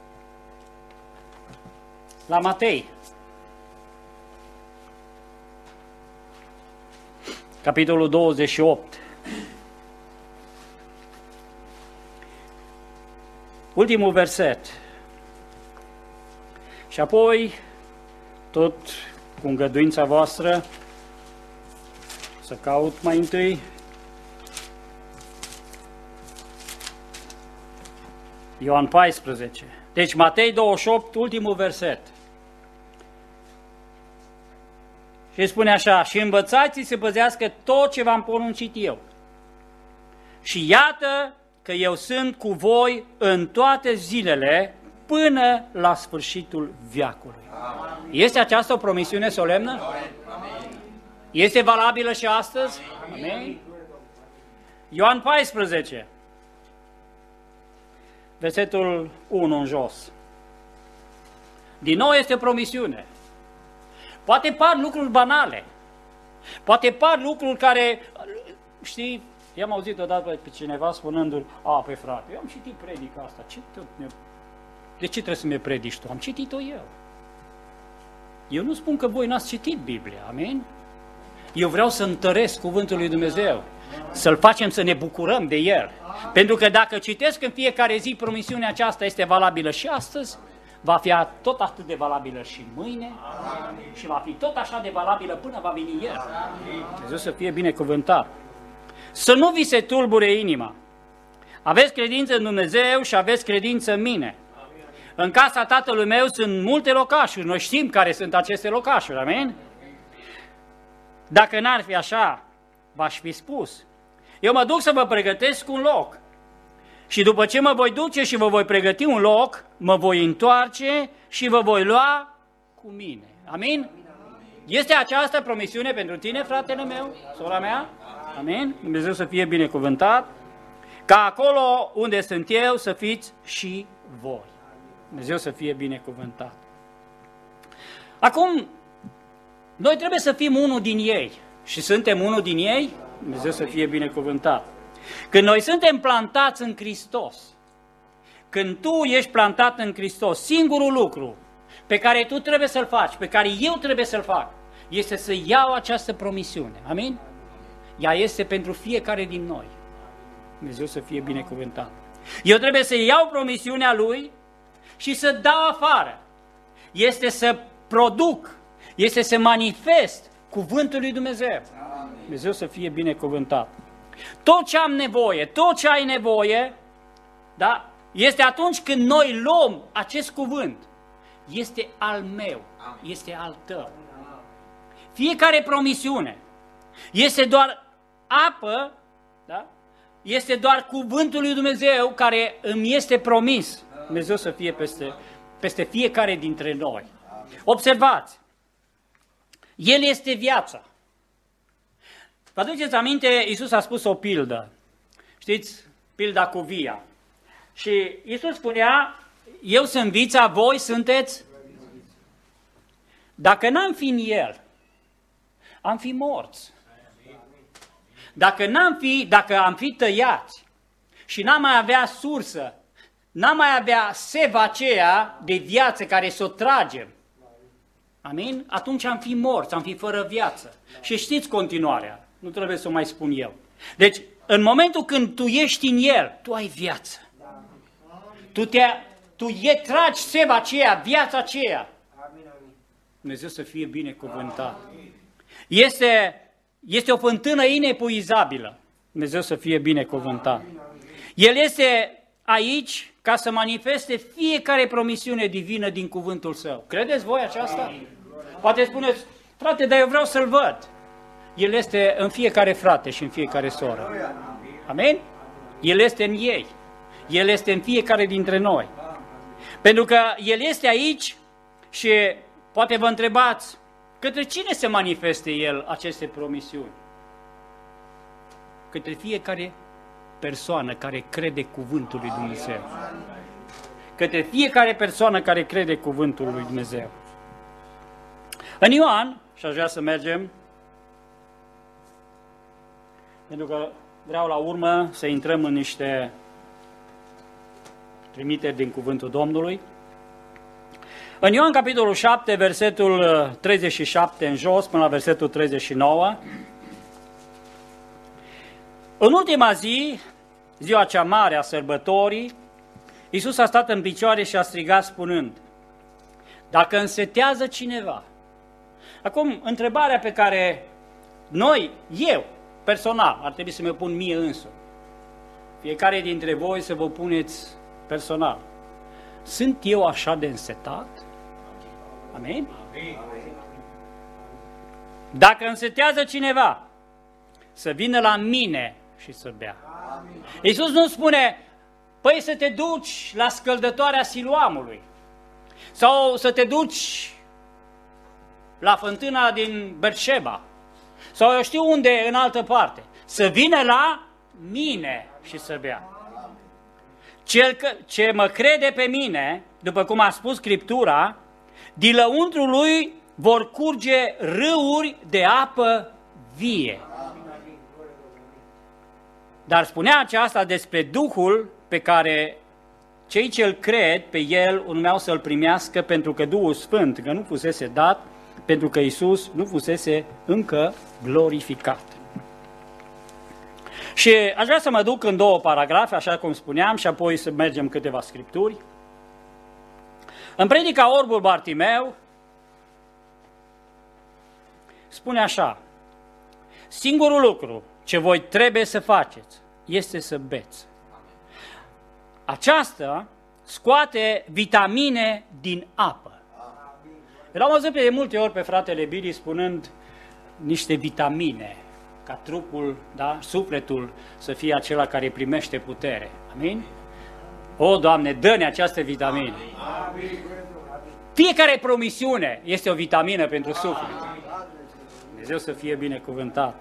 la Matei, capitolul douăzeci și opt. Ultimul verset. Și apoi, tot cu îngăduința voastră, să caut mai întâi Ioan paisprezece. Deci Matei douăzeci și opt, ultimul verset. Și spune așa: și învățați să păzească tot ce v-am poruncit eu. Și iată că eu sunt cu voi în toate zilele până la sfârșitul veacului. Amin. Este aceasta o promisiune solemnă? Amin. Este valabilă și astăzi? Amin. Amin. Ioan paisprezece, versetul unu în jos. Din nou este o promisiune. Poate par lucruri banale. Poate par lucruri care, știi, i-am auzit odată pe cineva spunându-l: a, pe frate, eu am citit predica asta, ce tot ne... De ce trebuie să mi predici tu? Am citit-o eu. Eu nu spun că voi n-ați citit Biblia, amin? Eu vreau să întăresc cuvântul lui Dumnezeu, să-L facem să ne bucurăm de El. Pentru că dacă citesc în fiecare zi promisiunea aceasta este valabilă și astăzi, va fi tot atât de valabilă și mâine și va fi tot așa de valabilă până va veni El. Dumnezeu să fie binecuvântat. Să nu vi se tulbure inima. Aveți credință în Dumnezeu și aveți credință în mine. În casa tatălui meu sunt multe locașuri. Noi știm care sunt aceste locașuri, amin? Dacă n-ar fi așa, v-aș fi spus. Eu mă duc să vă pregătesc un loc. Și după ce mă voi duce și vă voi pregăti un loc, mă voi întoarce și vă voi lua cu mine. Amin? Este această promisiune pentru tine, fratele meu, sora mea? Amin? Dumnezeu să fie binecuvântat. Ca acolo unde sunt eu să fiți și voi. Dumnezeu să fie binecuvântat. Acum, noi trebuie să fim unul din ei. Și suntem unul din ei? Dumnezeu să fie binecuvântat. Când noi suntem plantați în Hristos, când tu ești plantat în Hristos, singurul lucru pe care tu trebuie să-l faci, pe care eu trebuie să-l fac, este să iau această promisiune. Amin? Ea este pentru fiecare din noi. Dumnezeu să fie binecuvântat. Eu trebuie să iau promisiunea Lui și să dau afară. Este să produc, este să manifest cuvântul lui Dumnezeu. Dumnezeu să fie binecuvântat. Tot ce am nevoie, tot ce ai nevoie, da, este atunci când noi luăm acest cuvânt. Este al meu, este al tău. Fiecare promisiune este doar apă, da? Este doar cuvântul lui Dumnezeu care îmi este promis. Dumnezeu să fie peste, peste fiecare dintre noi. Observați, El este viața. Vă aduceți aminte, Iisus a spus o pildă. Știți, pilda cu via. Și Iisus spunea, eu sunt vița, voi sunteți? Dacă n-am fi în El, am fi morți. Dacă n-am fi, dacă am fi tăiați și n-am mai avea sursă, n-am mai avea seva aceea de viață care să o tragem, amin? Atunci am fi morți, am fi fără viață. Și știți continuarea, nu trebuie să o mai spun eu. Deci, în momentul când tu ești în El, tu ai viață. Tu, te, tu e, tragi seva aceea, viața aceea. Dumnezeu să fie binecuvântat. Este... Este o fântână inepuizabilă. Dumnezeu să fie binecuvântat. El este aici ca să manifeste fiecare promisiune divină din cuvântul Său. Credeți voi aceasta? Poate spuneți, frate, dar eu vreau să-L văd. El este în fiecare frate și în fiecare soră. Amin? El este în ei. El este în fiecare dintre noi. Pentru că El este aici și poate vă întrebați, către cine se manifeste El aceste promisiuni? Către fiecare persoană care crede cuvântul lui Dumnezeu. Către fiecare persoană care crede cuvântul lui Dumnezeu. În Ioan, și aș vrea să mergem, pentru că vreau la urmă să intrăm în niște trimiteri din cuvântul Domnului. În Ioan, capitolul șapte, versetul treizeci și șapte în jos, până la versetul treizeci și nouă, în ultima zi, ziua cea mare a sărbătorii, Iisus a stat în picioare și a strigat spunând, dacă însetează cineva. Acum, întrebarea pe care noi, eu, personal, ar trebui să mi-o pun mie însumi. Fiecare dintre voi să vă puneți personal. Sunt eu așa de însetat? Amin? Dacă însetează cineva, să vină la mine și să bea. Iisus nu spune, păi să te duci la scăldătoarea Siloamului sau să te duci la fântâna din Berșeba sau eu știu unde în altă parte. Să vină la mine și să bea. Cel ce mă crede pe mine, după cum a spus Scriptura, din lăuntrul lui vor curge râuri de apă vie. Dar spunea aceasta despre Duhul pe care cei ce îl cred pe el urmeau să-l primească pentru că Duhul Sfânt, că nu fusese dat, pentru că Iisus nu fusese încă glorificat. Și aș vrea să mă duc în două paragrafe, așa cum spuneam, și apoi să mergem câteva scripturi. În predica Orbul Bartimeu spune așa: singurul lucru ce voi trebuie să faceți este să beți. Aceasta scoate vitamine din apă. Eu am auzit de multe ori pe fratele Billy spunând niște vitamine, ca trupul, da, sufletul să fie acela care primește putere. Amin? O, Doamne, dă-ne această vitamină. Fiecare promisiune este o vitamină pentru suflet. Dumnezeu să fie binecuvântat.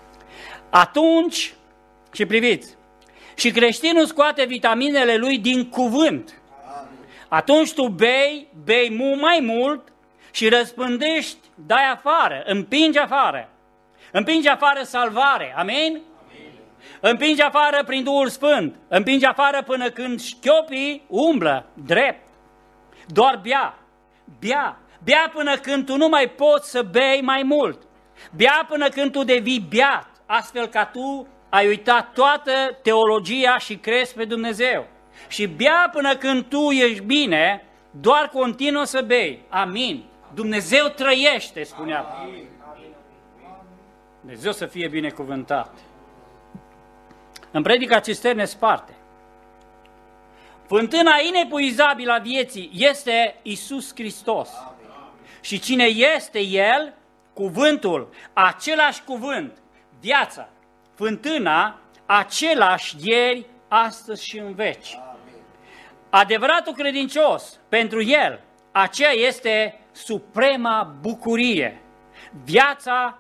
Atunci, și priviți, și creștinul scoate vitaminele lui din cuvânt. Atunci tu bei, bei mult mai mult și răspândești, dai afară, împingi afară. Împingi afară salvare, amin? Amin. Împingi afară prin Duhul Sfânt, împingi afară până când șchiopii umblă drept. Doar bea, bea, bea până când tu nu mai poți să bei mai mult. Bea până când tu devii beat, astfel ca tu ai uitat toată teologia și crezi pe Dumnezeu. Și bea până când tu ești bine, doar continuă să bei. Amin. Dumnezeu trăiește, spunea. Dumnezeu să fie binecuvântat. În predica Cisterne sparte, fântâna inepuizabilă a vieții este Iisus Hristos. Și cine este El? Cuvântul, același cuvânt, viața, fântâna, același ieri, astăzi și în veci. Adevăratul credincios, pentru el, aceea este suprema bucurie, viața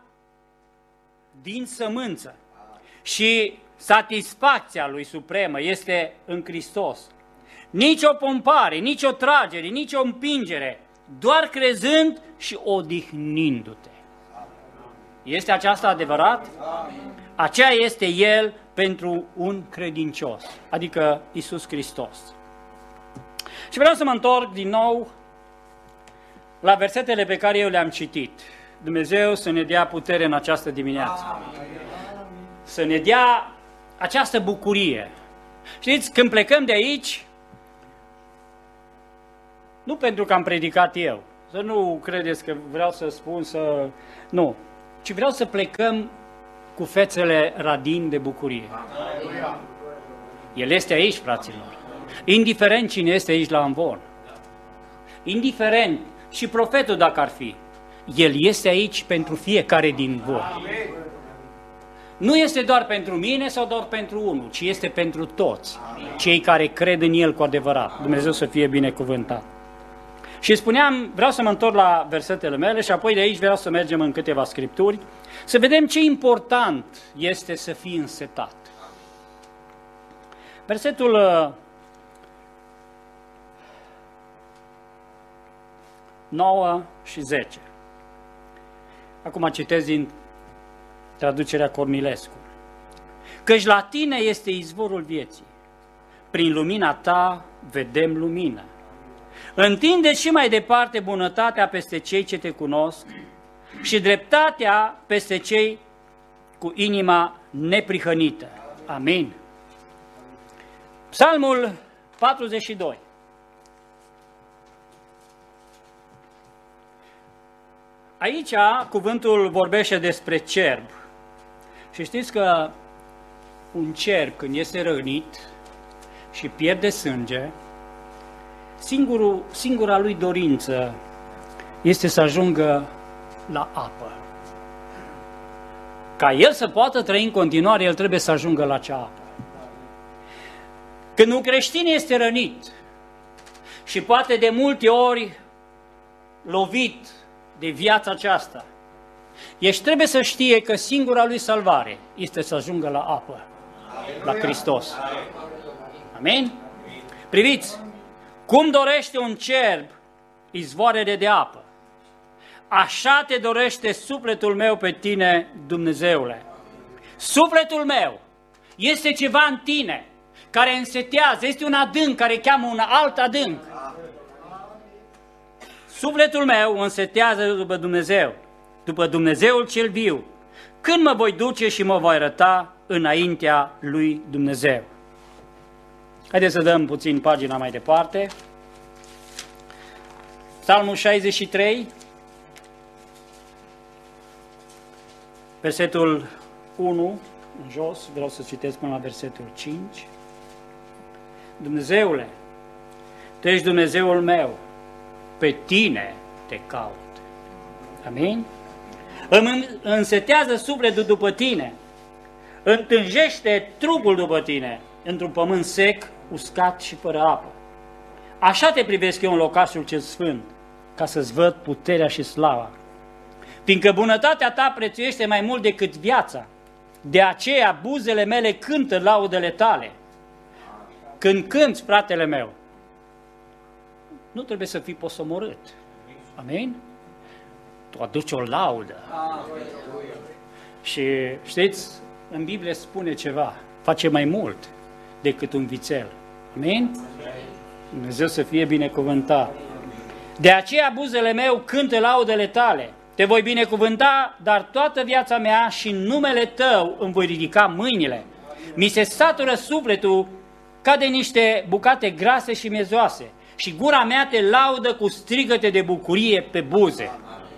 din sămânță și satisfacția lui supremă este în Hristos. Nici o pompare, nici o tragere, nici o împingere, doar crezând și odihnindu-te. Este aceasta adevărat? Aceea este El pentru un credincios, adică Iisus Hristos. Și vreau să mă întorc din nou la versetele pe care eu le-am citit. Dumnezeu să ne dea putere în această dimineață. Să ne dea această bucurie. Știți, când plecăm de aici, nu pentru că am predicat eu, să nu credeți că vreau să spun să... Nu, ci vreau să plecăm cu fețele radin de bucurie. El este aici, fraților. Indiferent cine este aici la Amvon. Indiferent și profetul dacă ar fi. El este aici pentru fiecare din voi. Nu este doar pentru mine sau doar pentru unul, ci este pentru toți. Cei care cred în El cu adevărat. Dumnezeu să fie binecuvântat. Și spuneam, vreau să mă întorc la versetele mele și apoi de aici vreau să mergem în câteva scripturi, să vedem ce important este să fii însetat. Versetul nouă și zece. Acum citez din traducerea Cornilescu. Căci la tine este izvorul vieții. Prin lumina ta vedem lumină. Întinde și mai departe bunătatea peste cei ce te cunosc și dreptatea peste cei cu inima neprihănită. Amin. Psalmul patruzeci și doi. Aici cuvântul vorbește despre cerb. Și știți că un cerb când este rănit și pierde sânge, singurul, singura lui dorință este să ajungă la apă. Ca el să poată trăi în continuare, el trebuie să ajungă la acea apă. Când un creștin este rănit și poate de multe ori lovit de viața aceasta, ești trebuie să știe că singura lui salvare este să ajungă la apă, la Hristos. Amin? Priviți, cum dorește un cerb izvoarele de apă, așa te dorește sufletul meu pe tine, Dumnezeule. Sufletul meu este ceva în tine care însetează, este un adânc care cheamă un alt adânc. Sufletul meu însetează după Dumnezeu, după Dumnezeul cel viu. Când mă voi duce și mă voi arăta înaintea lui Dumnezeu? Haideți să dăm puțin pagina mai departe. Psalmul șaizeci și trei, versetul unu, în jos, vreau să citesc până la versetul cinci. Dumnezeule, Tu ești Dumnezeul meu, pe Tine te caut. Amin? Îmi însetează sufletul după Tine, întânjește trupul după Tine, într-un pământ sec, uscat și fără apă. Așa te privesc eu în locașul cel sfânt, ca să-ți văd puterea și slava. Fiindcă bunătatea Ta prețuiește mai mult decât viața, de aceea buzele mele cântă laudele Tale. Când cânți, fratele meu, nu trebuie să fii posomorât. Amin? Tu aduci o laudă. Și știți, în Biblie spune ceva, face mai mult decât un vițel. Amin? Dumnezeu să fie binecuvântat. De aceea buzele meu cântă laudele Tale. Te voi binecuvânta, dar toată viața mea și în numele Tău îmi voi ridica mâinile. Mi se satură sufletul ca de niște bucate grase și miezoase și gura mea te laudă cu strigăte de bucurie pe buze.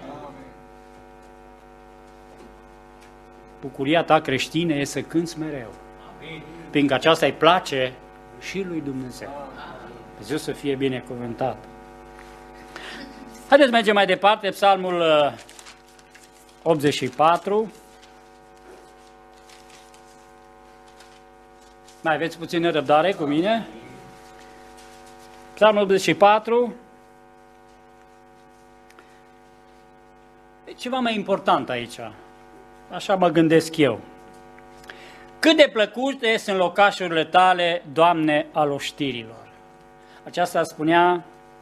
Bucuria ta creștină e să cânți mereu, fiindcă aceasta îi place și lui Dumnezeu. Dumnezeu să fie binecuvântat. Haideți să mergem mai departe, Psalmul optzeci și patru. Mai aveți puțină răbdare cu mine? Psalmul optzeci și patru. E ceva mai important aici. Așa mă gândesc eu. Cât de plăcute sunt locașurile Tale, Doamne, al oștirilor. Aceasta spunea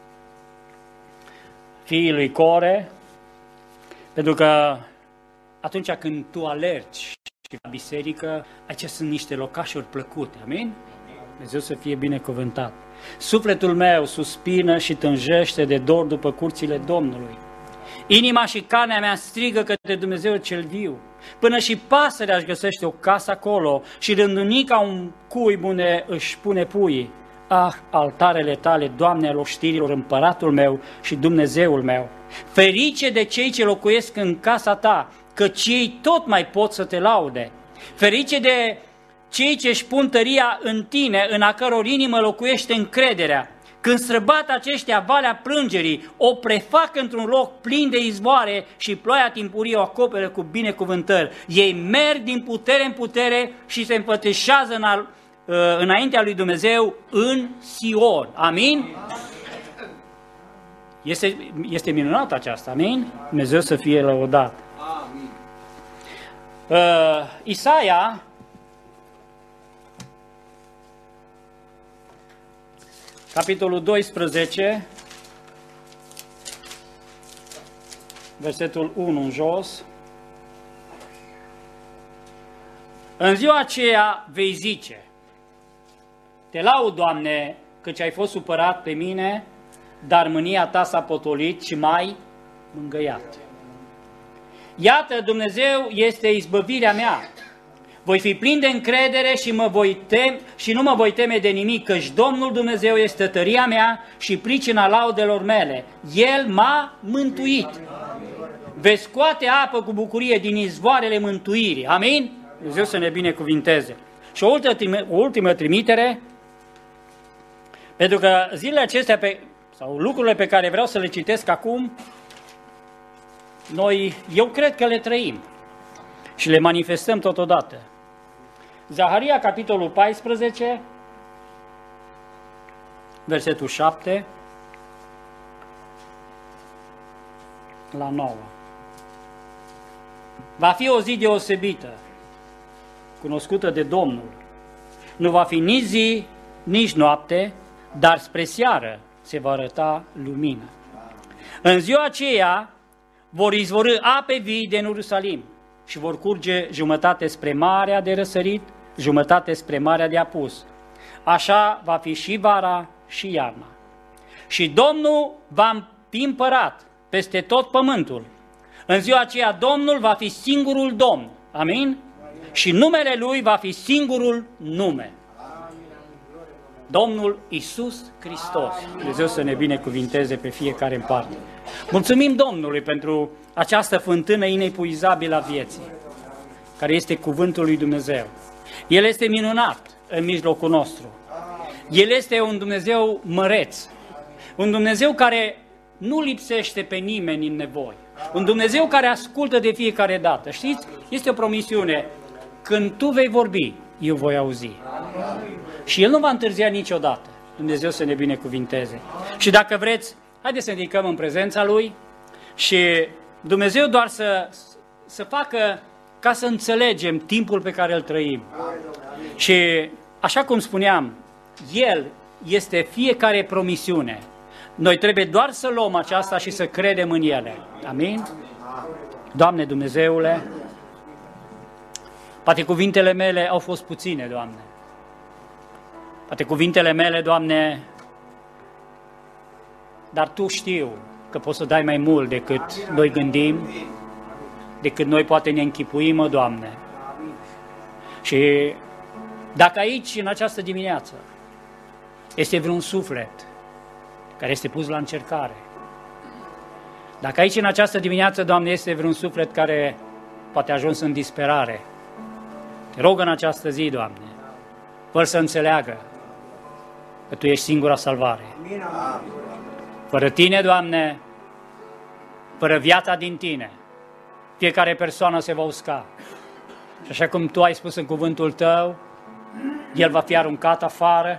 fiii lui Core, pentru că atunci când tu alergi la biserică, acestea sunt niște locașuri plăcute, amin? Dumnezeu să fie binecuvântat. Sufletul meu suspină și tânjește de dor după curțile Domnului. Inima și carnea mea strigă către Dumnezeu cel viu. Până și pasărea își găsește o casă acolo și rândunica un cuib unde își pune puii. Ah, altarele Tale, Doamne al oștirilor, împăratul meu și Dumnezeul meu! Ferice de cei ce locuiesc în casa Ta, căci ei tot mai pot să Te laude. Ferice de cei ce își pun tăria în Tine, în a căror inimă locuiește încrederea. Când străbat aceștia valea plângerii, o prefac într-un loc plin de izvoare și ploaia timpurie o acoperă cu binecuvântări. Ei merg din putere în putere și se înfățișează în al, înaintea lui Dumnezeu în Sion. Amin? Este, este minunat aceasta, amin? Dumnezeu să fie lăudat. Amin. Uh, Isaia capitolul doisprezece, versetul unu în jos. În ziua aceea vei zice: Te laud, Doamne, căci ai fost supărat pe mine, dar mânia Ta s-a potolit și m-ai mângâiat. Iată, Dumnezeu este izbăvirea mea. Voi fi plin de încredere și, mă voi tem, și nu mă voi teme de nimic, căci Domnul Dumnezeu este tăria mea și pricina laudelor mele. El m-a mântuit. Veți scoate apă cu bucurie din izvoarele mântuirii. Amin? Dumnezeu să ne binecuvinteze. Și o ultimă, o ultimă trimitere, pentru că zilele acestea, pe, sau lucrurile pe care vreau să le citesc acum, noi, eu cred că le trăim și le manifestăm totodată. Zaharia, capitolul paisprezece, versetul șapte la nouă. Va fi o zi deosebită, cunoscută de Domnul. Nu va fi nici zi, nici noapte, dar spre seară se va arăta lumină. În ziua aceea vor izvorî ape vii din Ierusalim și vor curge jumătate spre Marea de Răsărit, jumătate spre Marea de Apus. așa va fi și vara și iarna. Și Domnul va fi împărat peste tot pământul. În ziua aceea Domnul va fi singurul Domn. Amin? Și numele Lui va fi singurul nume. Domnul Iisus Hristos. Dumnezeu să ne binecuvinteze pe fiecare în parte. Mulțumim Domnului pentru această fântână inepuizabilă a vieții, care este cuvântul lui Dumnezeu. El este minunat în mijlocul nostru. El este un Dumnezeu măreț, un Dumnezeu care nu lipsește pe nimeni în nevoi, un Dumnezeu care ascultă de fiecare dată. Știți, este o promisiune, când tu vei vorbi, eu voi auzi. Și El nu va întârzia niciodată. Dumnezeu să ne binecuvinteze. Și dacă vreți, haideți să ne ridicăm în prezența Lui și Dumnezeu doar să, să facă ca să înțelegem timpul pe care îl trăim. Și așa cum spuneam, El este fiecare promisiune. Noi trebuie doar să luăm aceasta și să credem în ele. Amin? Doamne Dumnezeule, poate cuvintele mele au fost puține, Doamne. Poate cuvintele mele, Doamne, dar Tu știu că poți să dai mai mult decât noi gândim, decât noi poate ne închipuim, Doamne. Și dacă aici, în această dimineață, este vreun suflet care este pus la încercare, dacă aici, în această dimineață, Doamne, este vreun suflet care poate a ajuns în disperare, te rog în această zi, Doamne, fă să înțeleagă că Tu ești singura salvare. Fără Tine, Doamne, fără viața din Tine, fiecare persoană se va usca. Și așa cum Tu ai spus în cuvântul Tău, el va fi aruncat afară,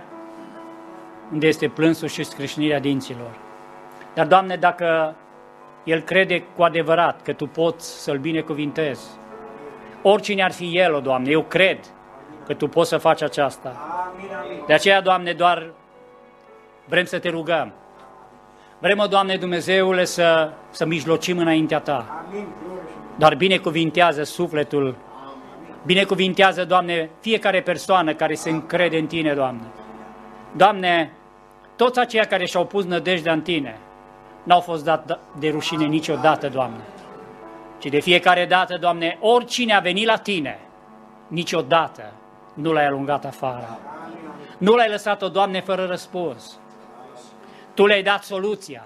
unde este plânsul și scrâșnirea dinților. Dar, Doamne, dacă el crede cu adevărat că Tu poți să-l binecuvintezi, oricine ar fi el, o Doamne, eu cred că Tu poți să faci aceasta. De aceea, Doamne, doar vrem să Te rugăm. Vrem, o Doamne Dumnezeule, să, să mijlocim înaintea Ta. Dar binecuvintează sufletul, binecuvintează, Doamne, fiecare persoană care se încrede în Tine, Doamne. Doamne, toți aceia care și-au pus nădejdea în Tine, n-au fost dat de rușine niciodată, Doamne. Ci de fiecare dată, Doamne, oricine a venit la Tine, niciodată nu l-ai alungat afară. Nu l-ai lăsat-o, Doamne, fără răspuns. Tu le-ai dat soluția.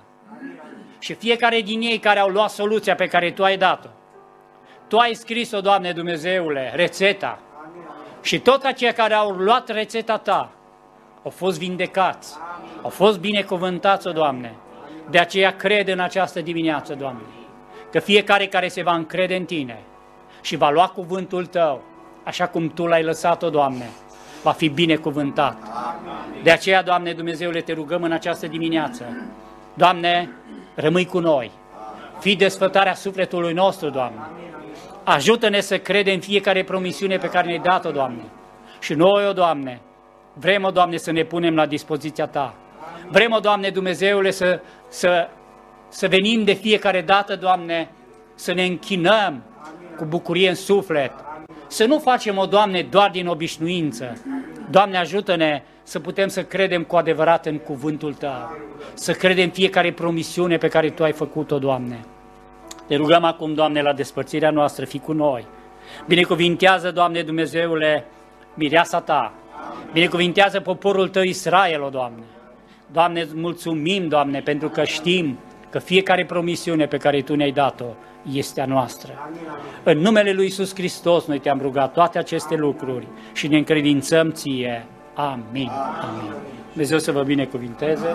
Și fiecare din ei care au luat soluția pe care Tu ai dat-o, Tu ai scris-o, Doamne Dumnezeule, rețeta. Și toți aceia care au luat rețeta Ta au fost vindecați, au fost binecuvântați, o Doamne. De aceea cred în această dimineață, Doamne, că fiecare care se va încrede în Tine și va lua cuvântul Tău, așa cum Tu l-ai lăsat-o, Doamne, va fi binecuvântat. De aceea, Doamne Dumnezeule, Te rugăm în această dimineață. Doamne, rămâi cu noi. Fii desfătarea sufletului nostru, Doamne. Ajută-ne să credem în fiecare promisiune pe care ne-ai dat-o, Doamne. Și noi, o Doamne, vrem, o Doamne, să ne punem la dispoziția Ta. Vrem, o Doamne Dumnezeule, să, să, să venim de fiecare dată, Doamne, să ne închinăm cu bucurie în suflet. Să nu facem, o Doamne, doar din obișnuință. Doamne, ajută-ne să putem să credem cu adevărat în cuvântul Tău. Să credem fiecare promisiune pe care Tu ai făcut-o, Doamne. Te rugăm acum, Doamne, la despărțirea noastră, fii cu noi. Binecuvintează, Doamne Dumnezeule, mireasa Ta. Binecuvintează poporul Tău Israel, o Doamne. Doamne, îți mulțumim, Doamne, pentru că știm că fiecare promisiune pe care Tu ne-ai dat-o este a noastră. În numele Lui Iisus Hristos noi Te-am rugat toate aceste lucruri și ne încredințăm Ție. Amin. Amin. Dumnezeu să vă binecuvinteze.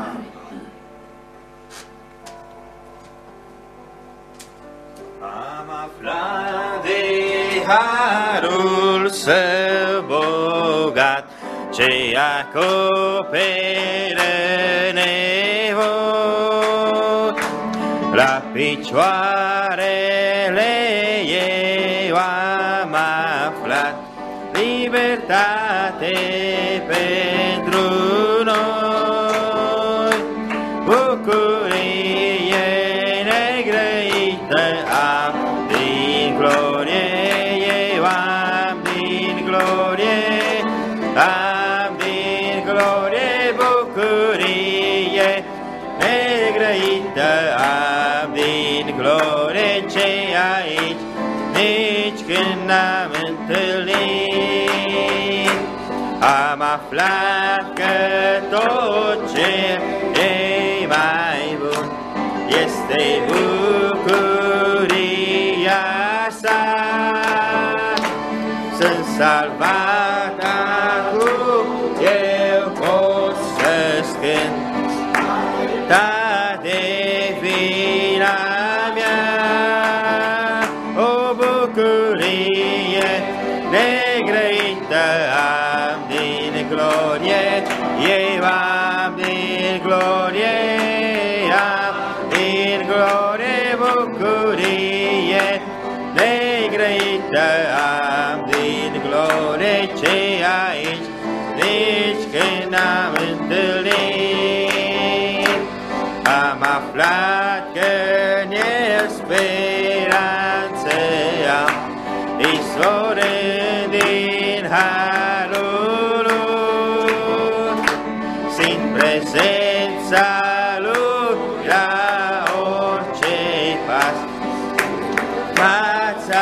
Am aflat de harul Său bogat, ce acoperă nevoi. La picioarele Ei am aflat libertate pentru noi. Bucurie negrăită am din glorie, eu am din glorie, am din când ne-am întâlnit, am aflat că tot ce e mai bun este bucuria sa. Sunt salvat acum, eu pot să-ți cânt, ta de vina mea, o bucurie negrăită am din glorie, eu am din glorie, am din glorie, bucurie negrăită am din glorie, ce aici nici când am întâlnit, am aflat că în el speranță am, izvorând din harul lui, simt prezența lui la orice pas, fața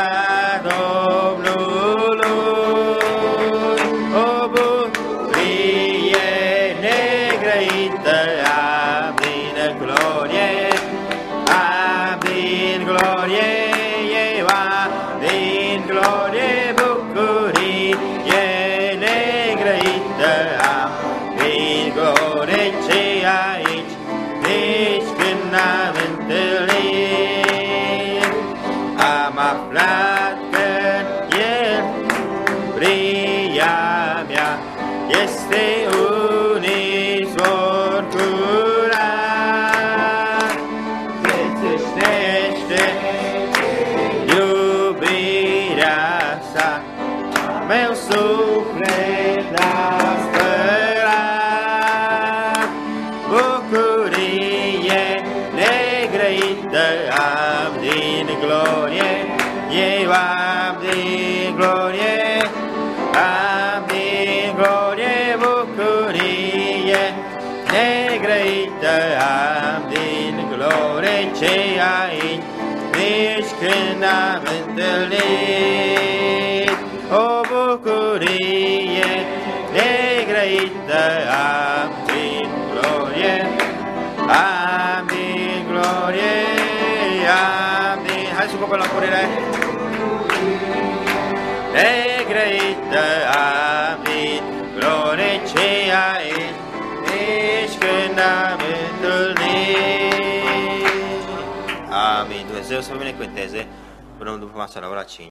Domnului, o bucurie negrăită am din glorie, am din glorie, eu am din glorie, bucurie negrăită am din glorie, ce aici nici când n-am întâlnit, am aflat că el, bria mea, este un izvor curat, ce țâșnește iubirea sa, meu suflet l-a spălat, bucurie negrăită am din glorie, eu am din glorie, am din glorie, bucurie negrăită am din glorie, ce aici nici când am întâlnit, o bucurie negrăită am din glorie, am din glorie, am din... Hai să copăm la curire! Negrăită am din glorie, ce aici nici când am întâlnit. Amin. Dumnezeu să vă binecuvânteze până după masa la ora cinci.